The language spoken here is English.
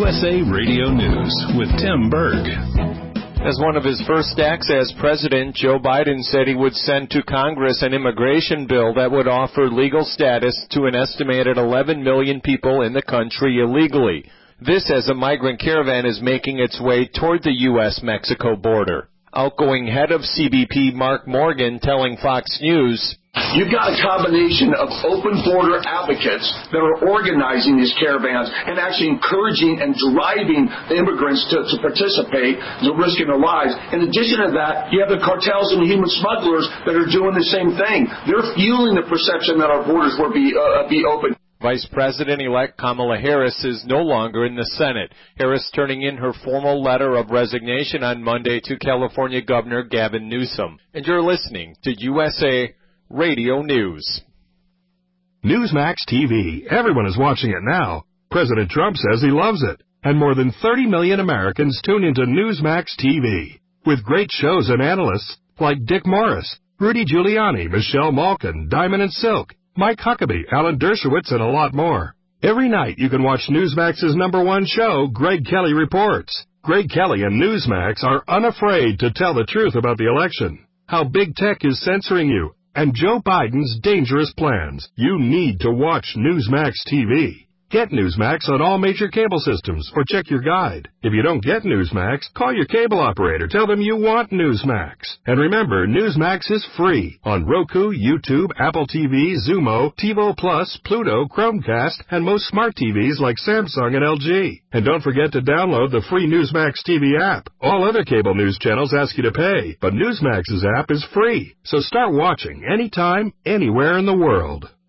USA Radio News with Tim Berg. As one of his first acts as president, Joe Biden said he would send to Congress an immigration bill that would offer legal status to an estimated 11 million people in the country illegally. This as a migrant caravan is making its way toward the U.S.-Mexico border. Outgoing head of CBP Mark Morgan telling Fox News, "You've got a combination of open border advocates that are organizing these caravans and actually encouraging and driving the immigrants to participate, risking their lives. In addition to that, you have the cartels and the human smugglers that are doing the same thing. They're fueling the perception that our borders will be open." Vice President-elect Kamala Harris is no longer in the Senate. Harris turning in her formal letter of resignation on Monday to California Governor Gavin Newsom. And you're listening to USA Radio News. Newsmax TV. Everyone is watching it now. President Trump says he loves it. And more than 30 million Americans tune into Newsmax TV. With great shows and analysts like Dick Morris, Rudy Giuliani, Michelle Malkin, Diamond and Silk, Mike Huckabee, Alan Dershowitz, and a lot more. Every night you can watch Newsmax's #1 show, Greg Kelly Reports. Greg Kelly and Newsmax are unafraid to tell the truth about the election, how big tech is censoring you, and Joe Biden's dangerous plans. You need to watch Newsmax TV. Get Newsmax on all major cable systems or check your guide. If you don't get Newsmax, call your cable operator. Tell them you want Newsmax. And remember, Newsmax is free on Roku, YouTube, Apple TV, Xumo, TiVo Plus, Pluto, Chromecast, and most smart TVs like Samsung and LG. And don't forget to download the free Newsmax TV app. All other cable news channels ask you to pay, but Newsmax's app is free. So start watching anytime, anywhere in the world.